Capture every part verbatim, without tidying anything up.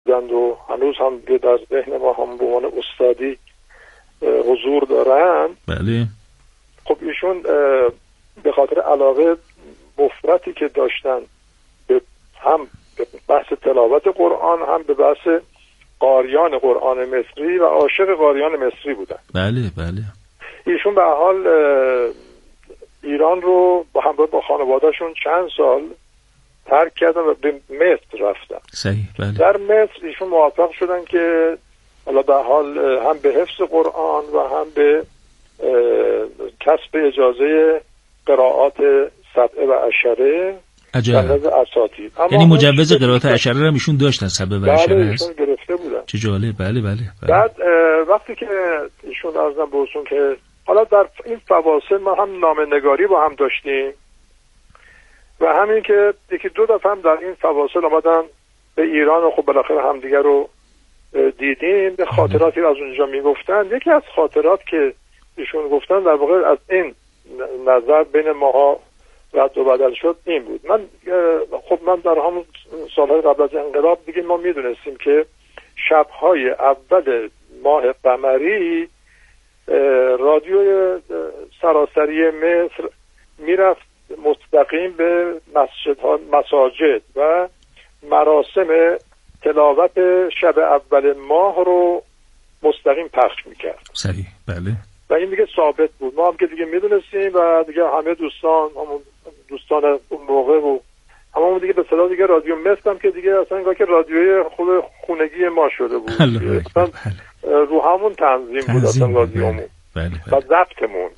بودند و هنوز هم در ذهن ما هم به عنوان استادی حضور دارن. بله. خب ایشون به خاطر علاقه مفرطی که داشتن به هم به بحث تلاوت قرآن، هم به بحث قاریان قرآن مصری و عاشق قاریان مصری بودن. بله بله. ایشون به حال ایران رو با همراه با خانوادهشون چند سال ترک کردن و به مصر رفتن. صحیح. بله. در مصر ایشون موفق شدن که حالا به حال هم به حفظ قرآن و هم به کسب اجازه قرائات سبعه و عشره عجب. اساتید. یعنی مجوز قرائت عشره رو ایشون داشتن، سبعه و عشره بله ایشون گرفته بودن. چه جالب. بله بله, بله. بعد وقتی که ایشون عرضم بهتون که حالا در این فواصل ما هم نامه‌نگاری با هم داشتیم و همین که یکی دو دفعه هم در این فواصل آمدن به ایران و خب بالاخره همدیگه رو دیدیم. به خاطراتی از اونجا میگفتن. یکی از خاطرات که ایشون گفتن در واقع از این نظر بین ماها رد و بدل شد این بود. من خب من در همون سالهای قبل از انقلاب دیگه ما میدونستیم که شبهای اول ماه قمری رادیوی سراسری مصر میرفت مستقیم به مسجدها مساجد و مراسم تلاوت شب اول ماه رو مستقیم پخش میکرد. صحیح. بله. و این دیگه ثابت بود. ما هم که دیگه میدونستیم و دیگه همه دوستان همون دوستان اون موقع و همون دیگه به صدا دیگه رادیو مصر هم که دیگه اصلا انگار که رادیوی خود خونگی ما شده بود. اصلا رو همون تنظیم, تنظیم بود اصلا رادیومون. بله. بله. و ضبطمون.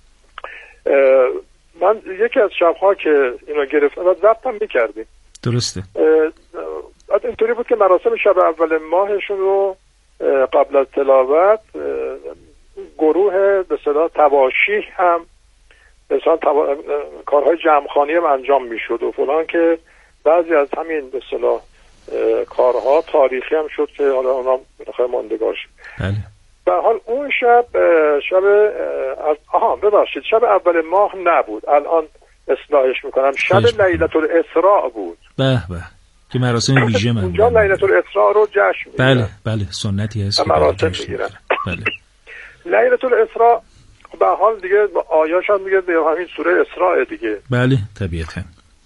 من یکی از شبها که اینو گرفتم و ضبط هم میکردیم. درسته. اینطوری بود که مراسم شب اول ماهشون رو قبل از تلاوت گروه به صدا تواشیح هم مثلا توا... کارهای جمعخوانی هم انجام میشد و فلان که بعضی از همین به صلاح کارها تاریخی هم شد که حالا اونا بالاخره ماندگار شد. بله. به حال اون شب شب آها ببخشید شب اول ماه نبود، الان اصلاحش میکنم، شب لیلة الاسراء بود. به به که مراسم ویژه من اونجا لیلة الاسراء رو جشن میگیرن. بله بله سنتی هست که مراسم میگیرن. بله. لیلة الاسراء به حال دیگه آیاش هم دیگه همین سوره اسراء دیگه. بله طبیعتا.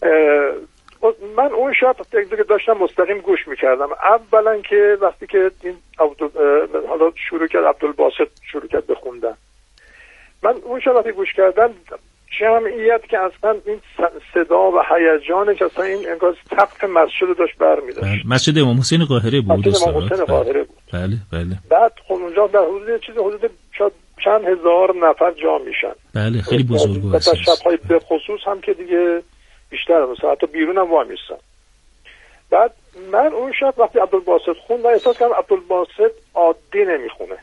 من اون شب دیگه داشتم مستقیم گوش میکردم. اولا که وقتی که این حالا شروع کرد عبدالباسط شروع کرد بخوندن، من اون شب وقتی گوش کردم جمعیت که اصلا این صدا و هیجانش اصلا این انگار سقف مسجد داشت برمی‌داشت. مسجد امام حسین قاهره بود. مسجد امام حسین قاهره بود. بله بله. بعد خب اونجا در حدود چیز حدود شاید چند هزار نفر جا میشن. بله خیلی بزرگ بود. مثلا شب‌های به خصوص هم که دیگه بیشتر مثلا حتی بیرون هم وای میستن. بعد من اون شب وقتی عبدالباسط خوند و احساس کردم عبدالباسط عادی نمیخونه،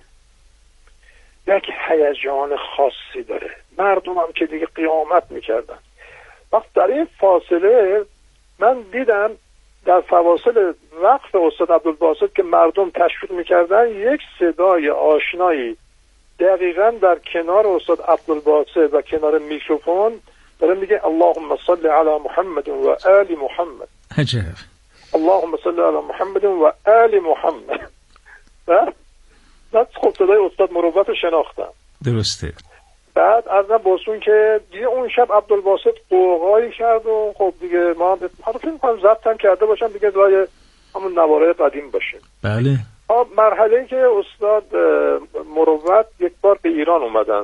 یک هیجان خاصی داره. مردم هم که دیگه قیامت میکردن. وقت در این فاصله من دیدم در فواصل وقت استاد عبدالباسط که مردم تشویق میکردن یک صدای آشنایی دقیقاً در کنار استاد عبدالباسط و کنار میکروفون داره میگه اللهم صل علی محمد و آل محمد. عجب. اللهم صل علی محمد و آل محمد. و بعد خب صدای استاد مروت رو شناختم. درسته. بعد از من باسون که دیگه اون شب عبدالباسط قوقایی کرد و خب دیگه ما حالا فکر می‌کنم ضبط هم کرده باشم دیگه لای همون نواره قدیم باشه. بله. مرحله که استاد مروت یک بار به ایران اومدن،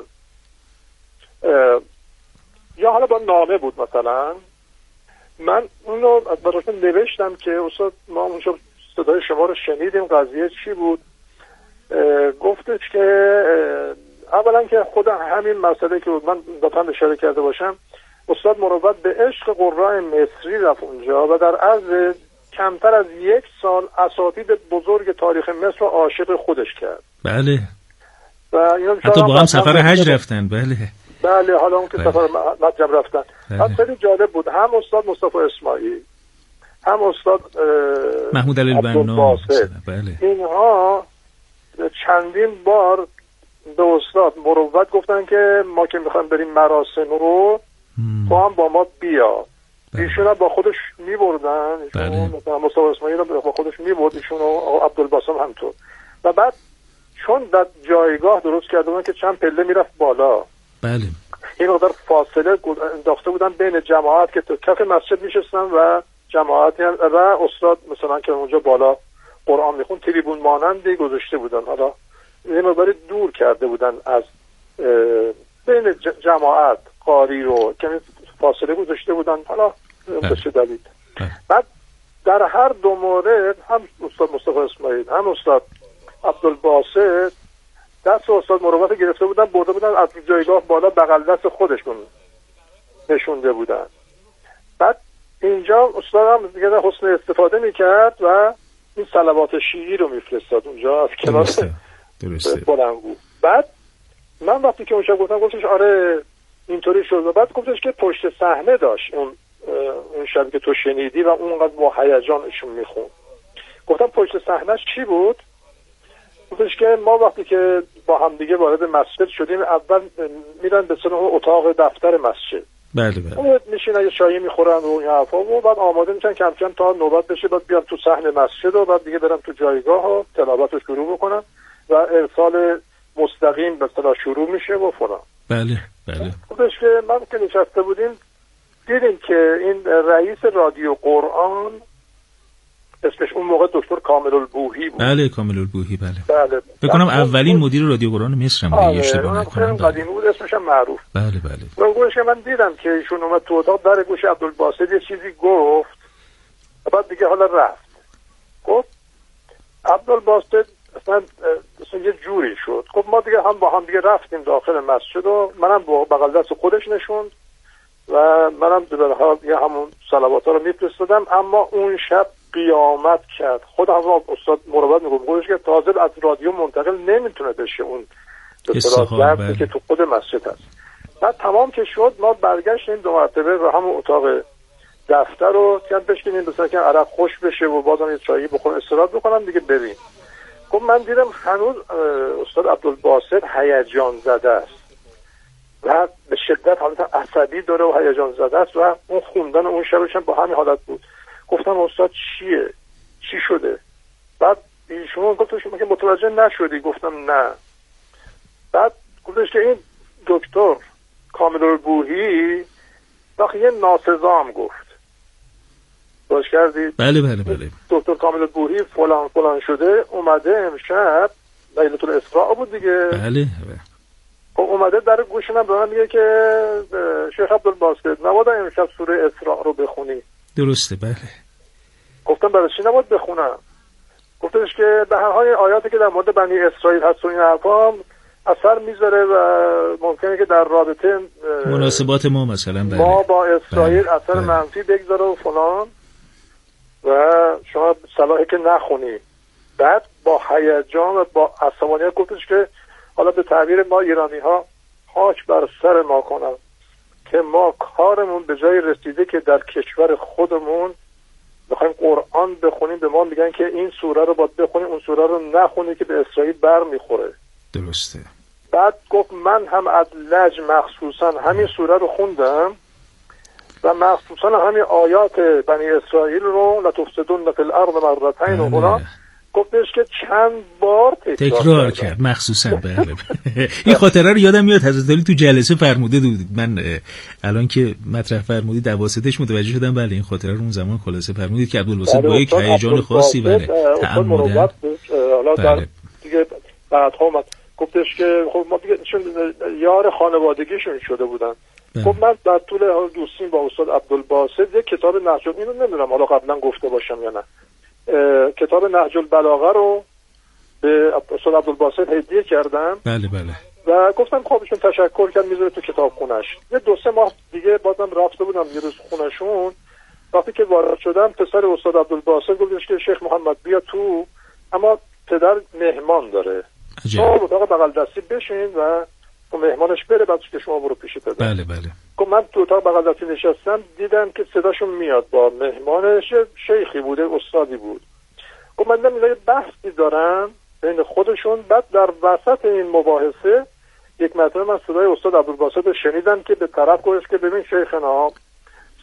یا حالا با نامه بود مثلا، من اونو براشون نوشتم که استاد ما اونجا صدای شما رو شنیدیم، قضیه چی بود؟ گفتش که اولا که خود همین مسئله که من دفعه اشاره کرده باشم، استاد مروت به عشق قرآن مصری رفت اونجا و در عرض کمتر از یک سال اساتید بزرگ تاریخ مصر رو عاشق خودش کرد. بله. و حتی با هم سفر حج رفتن. بله. بله، حالا اون که بله. سفر نجم رفتن. بله. خیلی جالب بود. هم استاد مصطفی اسماعیل، هم استاد محمود علی البنا، بله. اینها چندین بار به استاد مروت گفتن که ما که میخوایم بریم مراسم رو تو هم با ما بیا. ایشون با خودش میبردن، ایشون مثلا مصطفی اسماعیل رو با خودش میبرد، ایشون و عبدالباسط همطور. و بعد چون در جایگاه درست کرده بودن که چند پله میرفت بالا، بله، این مقدار فاصله انداخته بودن بین جماعت که تو کف مسجد میشستن و جماعت و استاد مثلا که اونجا بالا قرآن میخون تریبون مانندی گذاشته بودن. حالا یه مقدار دور کرده بودن از بین جماعت قاری رو که فاصله گذاشته بودن، حالا به چه دلیل. بعد در هر دو مورد هم استاد مصطفی اسماعیل هم استاد عبدالباسط دست استاد مروت گرفته بودن، برده بودن از جایگاه بالا بغل دست خودشون نشونده بودن. بعد اینجا استاد هم دیگه حسن استفاده میکرد و این صلوات شیعی رو میفرستاد اونجا از کنار بلنگو. بعد من وقتی که اونجا گفتم گفتش آره اینطوری شد و بعد گفتش که پشت صحنه داشت اون اون شبی که تو شنیدی و اونقدر با هیجانشون میخون. گفتم پشت صحنهش چی بود؟ گفتش که ما وقتی که با هم دیگه وارد مسجد شدیم اول میرن به سر اتاق دفتر مسجد، بله بله میشینن یه چایی میخورن و این حرفا و بعد آماده میشن کم کم تا نوبت بشه بعد بیان تو صحن مسجد و بعد دیگه برن تو جایگاه و تلاوت رو شروع بکنن و ارسال مستقیم به اصطلاح شروع میشه و فلان. بله بله. خودش که من که نشسته بودیم دیدیم که این رئیس رادیو قرآن اسمش اون موقع دکتر کامل البوحی بود. بله کامل البوحی بله. بله. فکر کنم اولین مدیر رادیو قرآن مصر هم دیگه اشتباه نکنم. بله. قدیمی بود، اسمش هم معروف. بله بله. و گوشه من دیدم که ایشون اومد تو اتاق، در گوش عبدالباسط یه چیزی گفت و بعد دیگه حالا رفت. گفت عبدالباسط اصلا اصلا یه جوری شد. خب ما دیگه هم با هم دیگه رفتیم داخل مسجد و منم با بغل دست خودش نشوند و منم به حال یه همون صلوات ها رو میفرستادم. اما اون شب قیامت کرد. خود هم استاد مروت میگفت خودش که تازه از رادیو منتقل نمیتونه بشه اون درسی که تو خود مسجد هست. بعد تمام که شد ما برگشتیم دو مرتبه و همون اتاق دفتر رو چند بشکنیم بسیار که عرق خوش بشه و بازم یه چایی بخورم استراحت بکنم دیگه بریم. خب من دیدم هنوز استاد عبدالباسط هیجان زده است و به شدت حالت عصبی داره و هیجان زده است و اون خوندن اون شبش هم با همین حالت بود. گفتم استاد چیه؟ چی شده؟ بعد ایشون گفت شما که متوجه نشدی؟ گفتم نه. بعد گفتش که این دکتر کامل البوحی وقتی یه ناسزا هم گفت. باش کردید؟ بله بله بله. دکتر کامل البوحی فلان فلان شده اومده امشب لیلة الاسراء بود دیگه. بله. خب اومده در گوش من به من میگه که شیخ عبدالباسط نباید امشب سوره اسراء رو بخونی. درسته بله. گفتم برای چی نباید بخونم؟ گفتش که به هر حال آیاتی که در مورد بنی اسرائیل هست و این حرفا اثر میذاره و ممکنه که در رابطه مناسبات ما مثلا بله. ما با اسرائیل بله. اثر بله. منفی بگذاره و فلان و شما صلاحی که نخونی. بعد با هیجان و با عصبانیت گفتش که حالا به تعبیر ما ایرانی ها خاک بر سر ما کنم که ما کارمون به جای رسیده که در کشور خودمون بخوایم قرآن بخونیم به ما میگن که این سوره رو باید بخونیم اون سوره رو نخونی که به اسرائیل بر میخوره. درسته. بعد گفت من هم از لج مخصوصا همین سوره رو خوندم و مخصوصا همین آیات بنی اسرائیل رو لتفسدن فی الارض مرتين و فلان گفتش که چند بار تکرار, تکرار کرد مخصوصا. بله. این خاطره رو یادم میاد حضرت علی تو جلسه فرموده بود. من الان که مطرح فرمودید واسطش متوجه شدم. بله این خاطره رو اون زمان خلاصه فرمودید که عبدالباسط با یک هیجان خاصی بله تعمدن. حالا در دیگه بعدها اومد گفتش که خب ما دیگه چون یار خانوادگیشون شده بودن. خب من در طول دوستیم با استاد عبدالباسط یک کتاب نهج اینو نمیدونم حالا قبلا گفته باشم یا نه کتاب نهج البلاغه رو به استاد عبدالباسط هدیه کردم. بله بله. و گفتم خب ایشون تشکر کرد میذاره تو کتاب خونش. یه دو سه ماه دیگه بازم رفته بودم یه روز خونشون. وقتی که وارد شدم پسر استاد عبدالباسط گفتش که شیخ محمد بیا تو اما پدر مهمان داره. شما اتاق بغل دستی بشین و مهمانش بره بعدش که شما برو پیش پدر. بله بله. خب من تو اتاق بغل دستی نشستم دیدم که صداشون میاد با مهمانش شیخی بوده استادی بود. خب من دیدم یه بحثی دارن بین خودشون. بعد در وسط این مباحثه یک مرتبه من صدای استاد عبدالباسط رو شنیدم که به طرف گوش که ببین شیخنا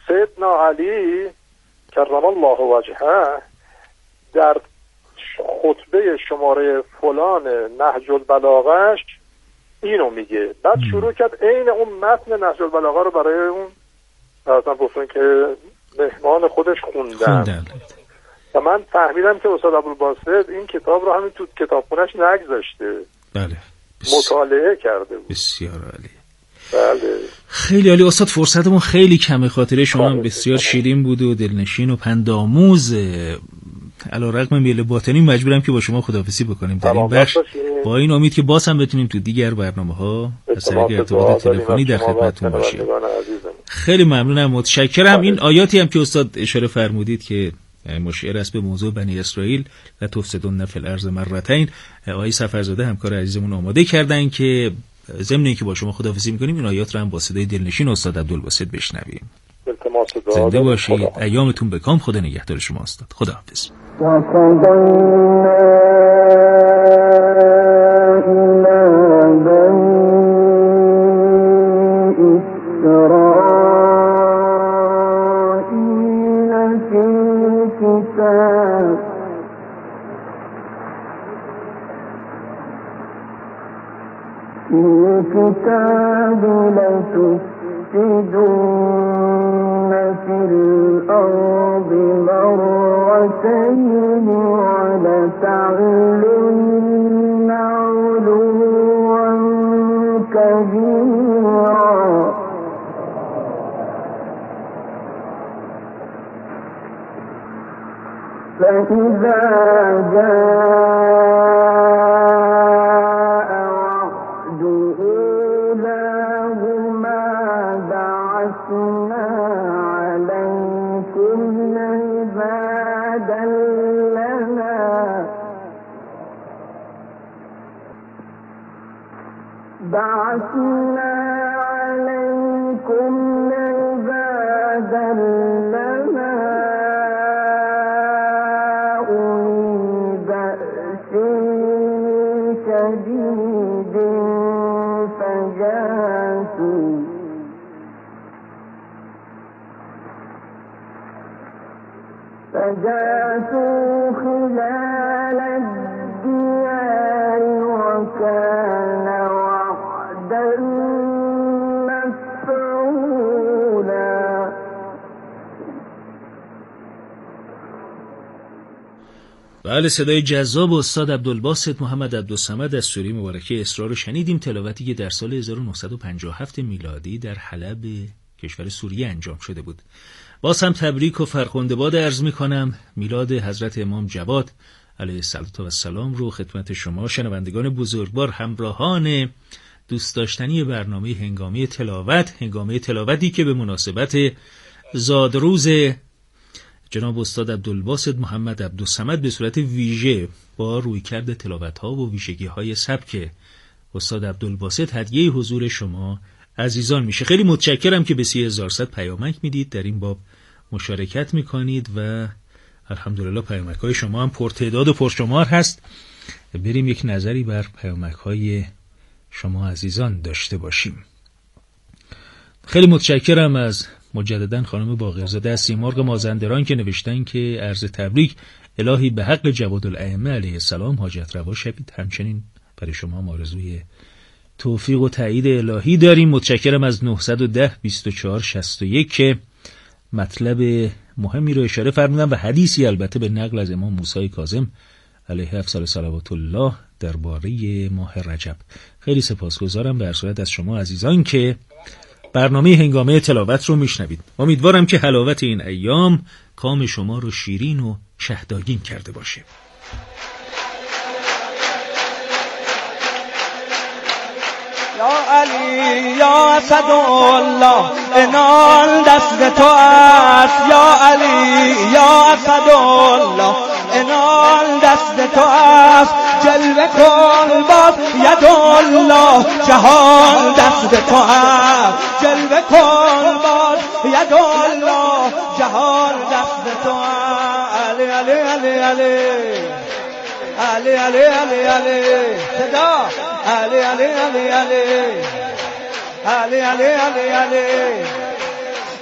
سیدنا علی کرم الله وجهه در خطبه شماره فلان نهج البلاغهش اینو میگه. بعد شروع کرد عین اون متن نهج البلاغه رو برای اون مثلا گفتن که مهمان خودش خوندن و من فهمیدم که استاد ابوالباسط این کتاب رو همین تو کتابخونه‌اش نگذاشته. بله. مطالعه کرده بود. بسیار عالی. بله. خیلی عالی استاد، فرصتمون خیلی کمه، خاطره شما هم بسیار شیرین بود و دلنشین و پندآموز. علیرغم میل باطنی مجبورم که با شما خداحافظی بکنیم در این بخش، با این امید که باز هم بتونیم تو دیگر برنامه‌ها از طریق ارتباط تلفنی در خدمتتون باشیم. خیلی ممنونم، متشکرم. این آیاتی هم که استاد اشاره فرمودید که مشیر است به موضوع بنی اسرائیل و تفسدون فی الارض مرتین، آقای سفرزاده همکار عزیزمون آماده کردن که ضمن اینکه با شما خداحافظی می‌کنیم این آیات رو هم با صدای دلنشین استاد عبدالباسط بشنویم. زنده باشید، ایامتون به کام، خدا نگهدار شما استاد. خداحافظ. الكتاب لتفسدن في الأرض مرتين ولتعلن علوا كبيرا فإذا جاء بعثنا عليكم عبادا لنا أولي بأس شديد فجاسوا فجاسوا خلال الديار وكان بله، صدای جذاب استاد عبدالباسط محمد عبدالصمد از سوره مبارکه اسراء رو شنیدیم، تلاوتی که در سال هزار و نهصد و پنجاه و هفت میلادی در حلب کشور سوریه انجام شده بود. باز هم تبریک و فرخنده باد عرض میکنم میلاد حضرت امام جواد علیه السلام رو خدمت شما شنوندگان بزرگوار، همراهان دوست داشتنی برنامه هنگامه تلاوت، هنگامه تلاوتی که به مناسبت زادروز جناب استاد عبدالباسط محمد عبدالصمد به صورت ویژه با رویکرد تلاوت‌ها و ویژگی‌های سبک استاد عبدالباسط هدیه حضور شما عزیزان میشه. خیلی متشکرم که به سی هزار صد پیامک میدید، در این باب مشارکت میکنید و الحمدلله پیامک‌های شما هم پرتعداد و پرشمار هست. بریم یک نظری بر پیامک‌های شما عزیزان داشته باشیم. خیلی متشکرم از مجدداً خانم باقرزاده از سیمرغ مازندران که نوشتن که عرض تبریک الهی به حق جواد الائمه علیه السلام حاجت روا شوید. همچنین برای شما آرزوی توفیق و تایید الهی داریم. متشکرم از نهصد و ده بیست و چهار شصت و یک که مطلب مهمی رو اشاره فرمودن و حدیثی البته به نقل از امام موسی کاظم علیه افضل صلوات الله درباره ماه رجب. خیلی سپاسگزارم به هر صورت از شما عزیزان که برنامه هنگامه تلاوت رو میشنوید. امیدوارم که حلاوت این ایام کام شما رو شیرین و شهداگین کرده باشه. یا علی یا اسدالله انال دست تو است، یا علی یا اسدالله انال دست تو است، جلوه کن باز یدالله جهان دست تو است، جلوه کن باز یدالله جهان دست تو است. علی علی علی علی علی علی علی علی صدا علی علی علی علی علی علی علی علی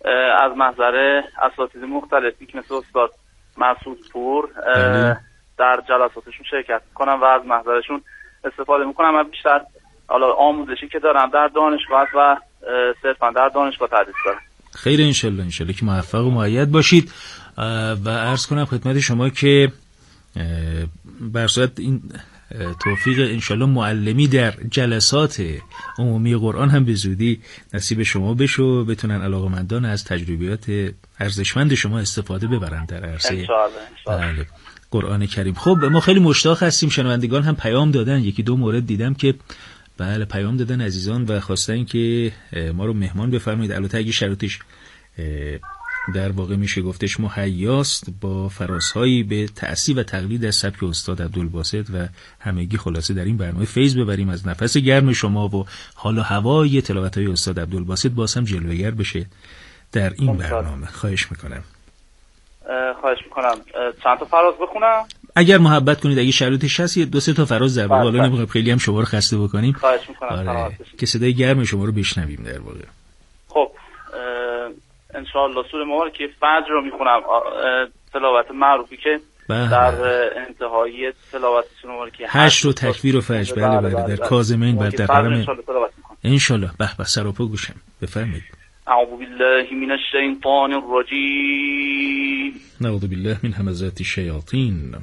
از محضر اساتید مختلفی که مثل استاد مسعود پور در جلساتشون شرکت کنم و از محضرشون استفاده میکنم. من بیشتر حالا آموزشی که دارم در دانشگاه و صرفا در دانشگاه تدریس دارم. خیر انشالله انشالله که موفق و مؤید باشید و عرض کنم خدمت شما که بر صورت این توفیق انشالله معلمی در جلسات عمومی قرآن هم به زودی نصیب شما بشه و بتونن علاقمندان از تجربیات ارزشمند شما استفاده ببرن در عرصه بله قرآن کریم. خب ما خیلی مشتاق هستیم، شنوندگان هم پیام دادن، یکی دو مورد دیدم که بله پیام دادن عزیزان و خواستن که ما رو مهمان بفرمایید. البته اگه شرایطش در واقع میشه گفتش مهیاست با فرازهایی به تأثیر و تقلید از سبک استاد عبدالباسط و همگی خلاصه در این برنامه فیض ببریم از نفس گرم شما و حال و هوای تلاوت‌های استاد عبدالباسط باز هم جلوه‌گر بشه در این برنامه. خواهش میکنم. خواهش میکنم. چند تا فراز بخونم؟ اگر محبت کنید، اگه شرایطش هست دو سه تا فراز در واقع، حالا نمیخوام خیلی هم شما رو خسته بکنیم. خواهش میکنم. آره. که صدای گرم شما رو بشنویم در واقع. خب انشاءالله سوره مبارکه فجر رو میخونم، تلاوت معروفی که بله. در انتهای تلاوت سوره مبارکه هشت رو تکبیر و فجر بله بله, بله, بله در کاظمین بعد در حرم انشاءالله. به به سراپا گوشم بفرمایید. اعوذ بالله من الشیطان الرجیم. نعوذ بالله من همزات الشیاطین.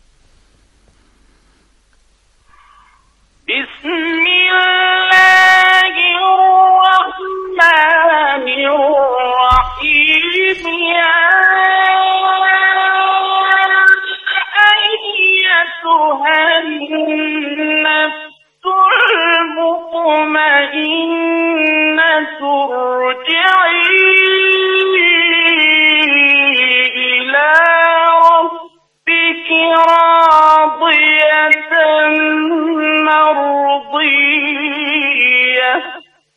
بسم الله الرحمن الرحیم. یا ایتها النفس المطمئنة ارجعی إلى ربك راضية مرضية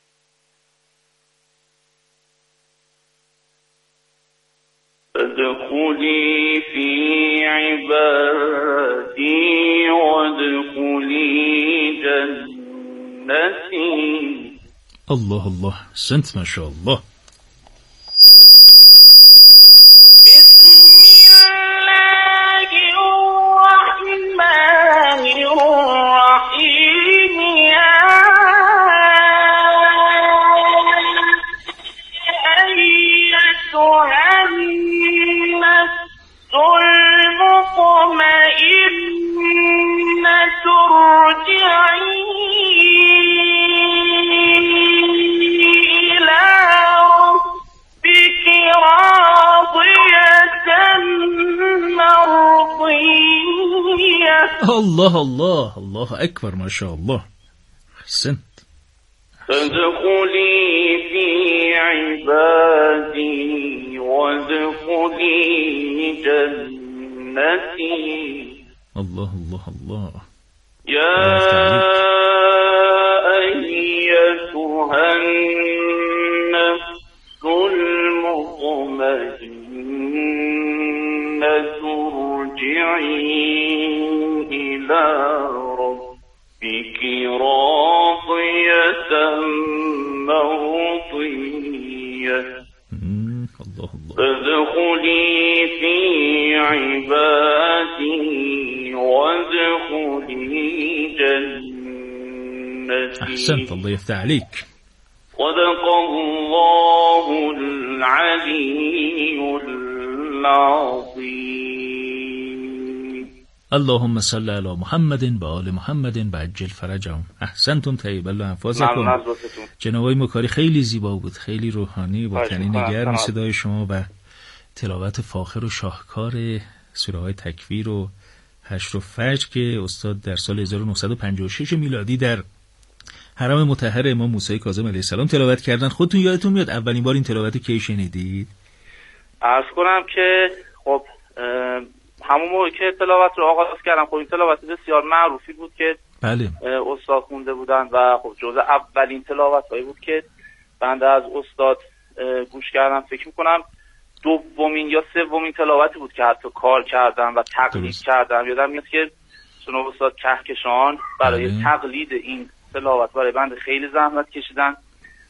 فادخلي في عبادي وادخلي جنتي. الله الله سنت ما شاء الله. الله الله الله أكبر ما شاء الله. أحسنت. فادخلي في عبادي وادخلي جنتي. الله الله الله. يا أيتها النفس المطمئنة ارجعي إلى ربك راضية مرضية فادخلي في عبادي وادخلي جنتي. أحسنت الله يفتح عليك. صدق الله العلي العظيم. اللهم صل على محمد و آل محمد و عجل فرجهم. احسنتم طیب الله انفاسکم. جناب آقای مکاری خیلی زیبا بود، خیلی روحانی با تنین گرم صدای شما و تلاوت فاخر و شاهکار سوره های تکویر و حشر و فجر که استاد در سال هزار و نهصد و پنجاه و شش میلادی در حرم مطهر امام موسی کاظم علیه السلام تلاوت کردن. خودتون یادتون میاد اولین بار این تلاوت کی شنیدید؟ عرض کنم که خب همون موقع که تلاوت رو آغاز کردم، خب این تلاوت بسیار معروفی بود که بله استاد خونده بودن و خب جزء اولین تلاوت‌هایی بود که بنده از استاد گوش کردم. فکر می‌کنم دومین یا سومین تلاوتی بود که حتی کار کردم و تقلید کردم. یادم میاد که جناب استاد کهکشان برای بله. تقلید این تلاوت برای بنده خیلی زحمت کشیدن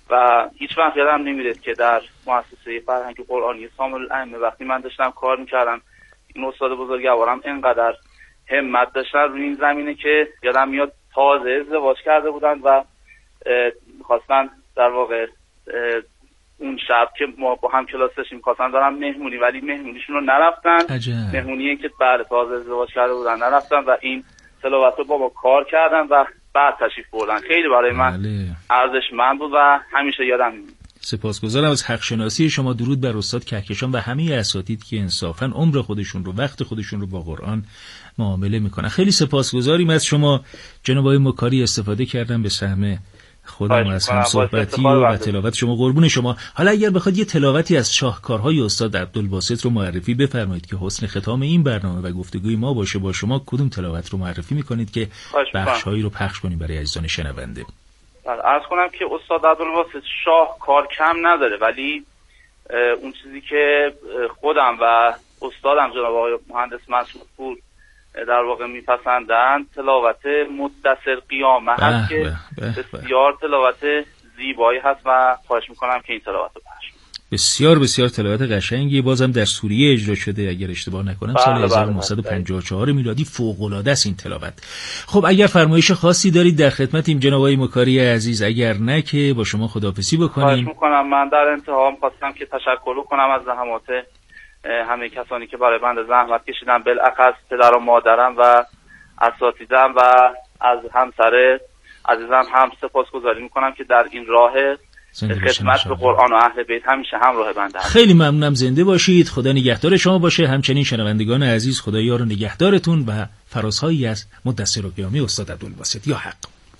و هیچ وقت یادم نمیاد که در مؤسسه فرهنگ قرآنی سامل الائمه وقتی من داشتم کار میکردم این استاد بزرگوارم اینقدر همت داشتن روی این زمینه که یادم میاد تازه ازدواج کرده بودن و میخواستن در واقع اون شب که ما با هم کلاس داشتیم میخواستن دارم مهمونی، ولی مهمونیشون رو نرفتن. مهمونیه که بعد تازه ازدواج کرده بودن نرفتن و این تلاوت رو با ما کار کردن و بعد تشریف بردن. خیلی برای من ارزشمند بود و همیشه یادم میاد. سپاسگزارم از حق شناسی شما. درود بر استاد کهکشان و همه اساتید که انصافاً عمر خودشون رو، وقت خودشون رو با قرآن معامله میکنن. خیلی سپاسگزاریم از شما جناب آقای مکاری. استفاده کردم به سهم خودم از هم صحبتی و تلاوت شما. قربون شما. حالا اگر بخواد یه تلاوتی از شاهکارهای استاد عبدالباسط رو معرفی بفرمایید که حسن ختام این برنامه و گفتگوی ما باشه با شما، کدوم تلاوت رو معرفی میکنید که بخش‌هایی رو پخش کنیم برای عزیزان شنونده؟ عرض کنم که استاد عبدالباسط شاهکار کم نداره، ولی اون چیزی که خودم و استادم جناب آقای مهندس مسعود پور در واقع میپسندن تلاوت مدثر قیامه هست که بسیار تلاوت زیبایی هست و خواهش میکنم که این تلاوت رو پخش. بسیار بسیار تلاوت قشنگی، بازم در سوریه اجرا شده اگر اشتباه نکنم سال هزار و نهصد و پنجاه و چهار میلادی. فوق العاده است این تلاوت. خب اگر فرمایش خاصی دارید در خدمتیم جناب آقای مکاری عزیز، اگر نه که با شما خداحافظی بکنیم. خواهش میکنم. من در انتها خواستم که تشکر کنم از زحمات همه کسانی که برای بنده زحمت کشیدن، بالاخص پدر و مادرم و اساتیدم و از همسر عزیزم هم سپاسگزاری میکنم که در این راه خدمت به قرآن و اهل بیت همیشه همراه بنده هستند. خیلی ممنونم. زنده باشید. خدا نگهدار شما باشه. همچنین شنوندگان عزیز خدا یار و نگهدارتون و فرازهایی از مدثر قیامی استاد عبدالباسط. یا حق.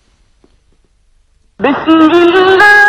بسم الله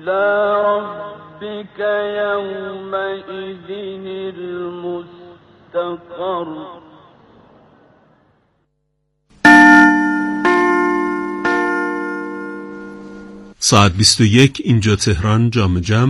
إلى ربك يومئذ المستقر واستقر. ساعت بیست و یک اینجا تهران جام جم.